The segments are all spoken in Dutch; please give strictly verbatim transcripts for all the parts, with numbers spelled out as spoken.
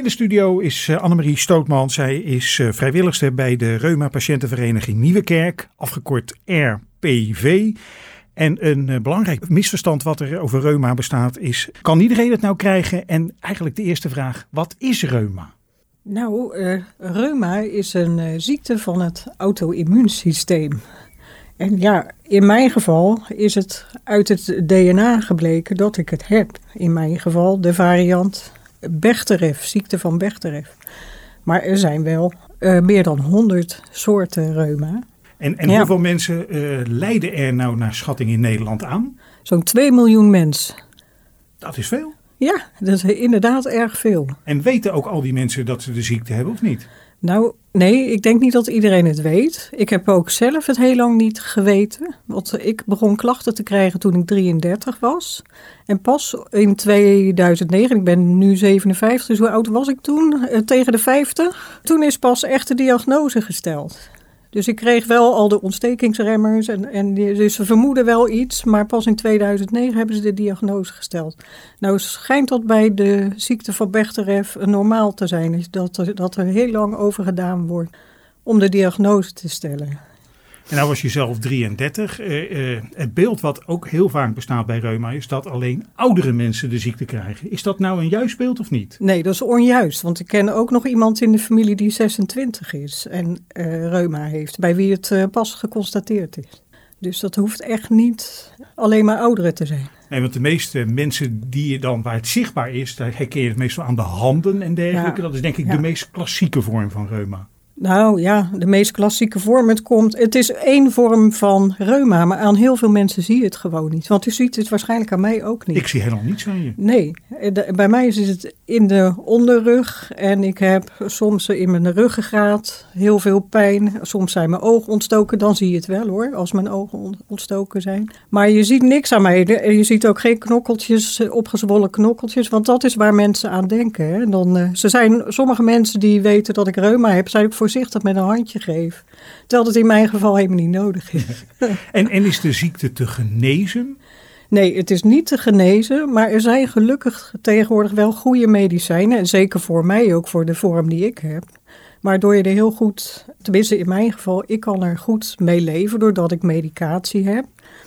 In de studio is uh, Annemarie Stootman. Zij is uh, vrijwilligster bij de Reuma-patiëntenvereniging Nieuwekerk, afgekort R P V. En een uh, belangrijk misverstand wat er over reuma bestaat is, kan iedereen het nou krijgen? En eigenlijk de eerste vraag, wat is reuma? Nou, uh, reuma is een uh, ziekte van het auto-immuunsysteem. En ja, in mijn geval is het uit het D N A gebleken dat ik het heb. In mijn geval de variant Bechterew, ziekte van Bechterew. Maar er zijn wel uh, meer dan honderd soorten reuma. En, en ja. hoeveel mensen uh, lijden er nou naar schatting in Nederland aan? Zo'n twee miljoen mensen. Dat is veel. Ja, dat is inderdaad erg veel. En weten ook al die mensen dat ze de ziekte hebben of niet? Nou, nee, ik denk niet dat iedereen het weet. Ik heb ook zelf het heel lang niet geweten. Want ik begon klachten te krijgen toen ik drieëndertig was. En pas in tweeduizend negen, ik ben nu zevenenvijftig, dus hoe oud was ik toen? Uh, tegen de vijftig. Toen is pas echt de diagnose gesteld. Dus ik kreeg wel al de ontstekingsremmers en, en die, dus ze vermoeden wel iets, maar pas in tweeduizend negen hebben ze de diagnose gesteld. Nou schijnt dat bij de ziekte van Bechterew normaal te zijn, is dat er, dat er heel lang over gedaan wordt om de diagnose te stellen. En nou was je zelf drieëndertig. Uh, uh, het beeld wat ook heel vaak bestaat bij reuma is dat alleen oudere mensen de ziekte krijgen. Is dat nou een juist beeld of niet? Nee, dat is onjuist. Want ik ken ook nog iemand in de familie die zesentwintig is en uh, reuma heeft. Bij wie het uh, pas geconstateerd is. Dus dat hoeft echt niet alleen maar ouderen te zijn. Nee, want de meeste mensen die je dan, waar het zichtbaar is, daar herken je het meestal aan de handen en dergelijke. Ja, dat is denk ik ja. de meest klassieke vorm van reuma. Nou ja, de meest klassieke vorm. Het, komt, het is één vorm van reuma, maar aan heel veel mensen zie je het gewoon niet. Want u ziet het waarschijnlijk aan mij ook niet. Ik zie helemaal niets aan je. Nee, de, bij mij is het in de onderrug en ik heb soms in mijn ruggengraat heel veel pijn. Soms zijn mijn ogen ontstoken, dan zie je het wel hoor, als mijn ogen ontstoken zijn. Maar je ziet niks aan mij. Je ziet ook geen knokkeltjes, opgezwollen knokkeltjes, want dat is waar mensen aan denken. Hè. Dan, uh, ze zijn, sommige mensen die weten dat ik reuma heb, zijn ook voorzichtig met een handje geef. Terwijl het in mijn geval helemaal niet nodig is. en, en is de ziekte te genezen? Nee, het is niet te genezen, maar er zijn gelukkig tegenwoordig wel goede medicijnen. En zeker voor mij ook, voor de vorm die ik heb. Waardoor je er heel goed, tenminste in mijn geval, ik kan er goed mee leven doordat ik medicatie heb.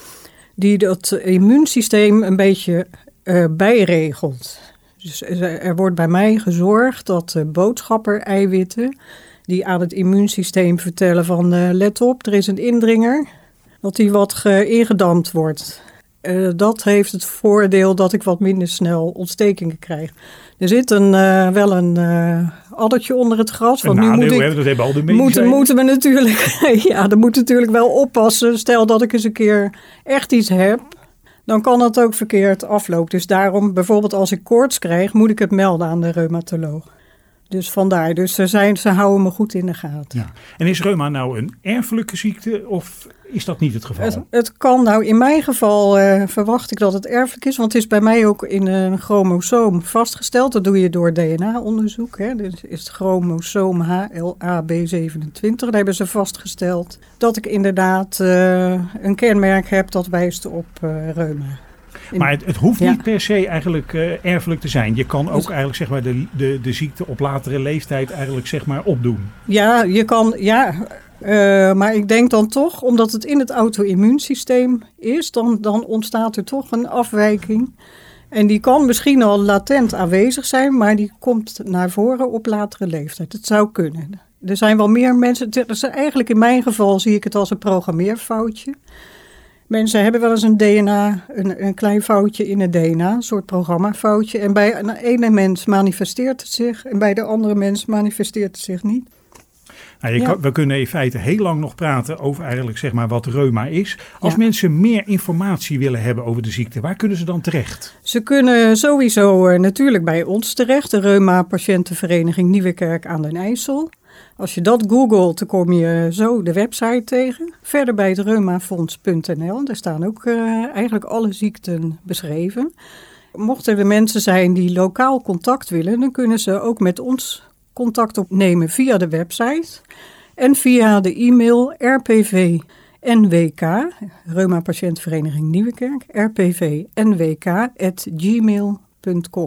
Die dat immuunsysteem een beetje uh, bijregelt. Dus er wordt bij mij gezorgd dat de boodschapper-eiwitten die aan het immuunsysteem vertellen van uh, let op, er is een indringer, dat die wat ge- ingedampt wordt. Uh, dat heeft het voordeel dat ik wat minder snel ontstekingen krijg. Er zit een, uh, wel een uh, addertje onder het gras. Want nu nadeel, moet ik, hè, dat hebben al de medicijnen. moeten, moeten we natuurlijk, ja, dan moet natuurlijk wel oppassen. Stel dat ik eens een keer echt iets heb, dan kan dat ook verkeerd aflopen. Dus daarom, bijvoorbeeld als ik koorts krijg, moet ik het melden aan de reumatoloog. Dus vandaar, dus ze, zijn, ze houden me goed in de gaten. Ja. En is reuma nou een erfelijke ziekte of is dat niet het geval? Het, het kan nou, in mijn geval uh, verwacht ik dat het erfelijk is. Want het is bij mij ook in een chromosoom vastgesteld. Dat doe je door D N A-onderzoek. Hè. Dus is het chromosoom H L A B zevenentwintig. Daar hebben ze vastgesteld dat ik inderdaad uh, een kenmerk heb dat wijst op uh, reuma. Maar het, het hoeft ja. niet per se eigenlijk uh, erfelijk te zijn. Je kan ook dus, eigenlijk zeg maar de, de, de ziekte op latere leeftijd eigenlijk zeg maar opdoen. Ja, je kan, ja, uh, maar ik denk dan toch, omdat het in het auto-immuunsysteem is, dan, dan ontstaat er toch een afwijking. En die kan misschien al latent aanwezig zijn, maar die komt naar voren op latere leeftijd. Het zou kunnen. Er zijn wel meer mensen, dus eigenlijk in mijn geval zie ik het als een programmeerfoutje. Mensen hebben wel eens een D N A, een, een klein foutje in het D N A, een soort programmafoutje. En bij een ene mens manifesteert het zich en bij de andere mens manifesteert het zich niet. Nou, je ja. kan, we kunnen in feite heel lang nog praten over eigenlijk zeg maar wat reuma is. Als ja. mensen meer informatie willen hebben over de ziekte, waar kunnen ze dan terecht? Ze kunnen sowieso uh, natuurlijk bij ons terecht, de Reuma-patiëntenvereniging Nieuwekerk aan den IJssel. Als je dat googelt, dan kom je zo de website tegen. Verder bij het reumafonds punt n l. Daar staan ook uh, eigenlijk alle ziekten beschreven. Mochten er mensen zijn die lokaal contact willen, dan kunnen ze ook met ons contact opnemen via de website. En via de e-mail R P V N W K, Reuma-patiëntenvereniging Nieuwekerk, R P V N W K at gmail punt com.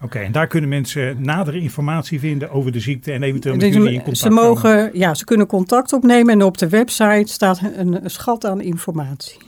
Oké, okay, en daar kunnen mensen nadere informatie vinden over de ziekte en eventueel met dus, jullie in contact ze mogen, komen. Ja, ze kunnen contact opnemen en op de website staat een, een schat aan informatie.